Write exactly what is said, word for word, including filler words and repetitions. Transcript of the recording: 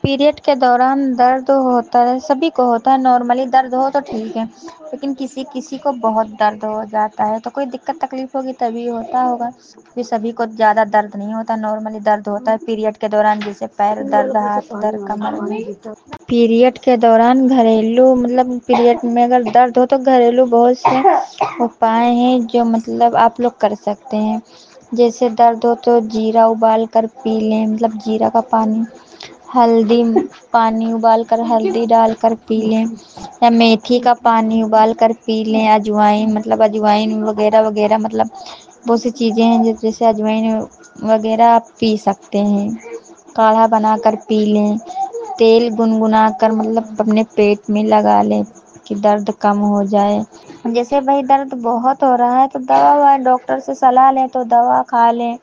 Period के दौरान दर्द होता है, सभी को होता है, नॉर्मली दर्द हो तो ठीक है, लेकिन किसी-किसी को बहुत दर्द हो जाता है, तो कोई दिक्कत तकलीफ़ होगी तभी होता होगा। ये सभी को ज़्यादा दर्द नहीं होता, नॉर्मली दर्द होता है पीरियड के दौरान, जैसे पैर दर्द, हाथ दर्द, कमर में। पीरियड के दौरान घरेलू मतलब पीरियड में अगर दर्द हो तो घरेलू बहुत से उपाय हैं जो मतलब आप लोग कर सकते हैं। जैसे दर्द हो तो जीरा उबाल कर पी लें, मतलब जीरा का पानी, हल्दी पानी उबाल कर हल्दी डालकर पी लें, या मेथी का पानी उबाल कर पी लें, अजवाइन मतलब अजवाइन वगैरह वगैरह मतलब बहुत सी चीज़ें हैं जैसे अजवाइन वगैरह आप पी सकते हैं। काढ़ा बनाकर पी लें, तेल गुनगुना कर मतलब अपने पेट में लगा लें कि दर्द कम हो जाए। जैसे भाई दर्द बहुत हो रहा है तो दवा ववा डॉक्टर से सलाह लें तो दवा खा लें।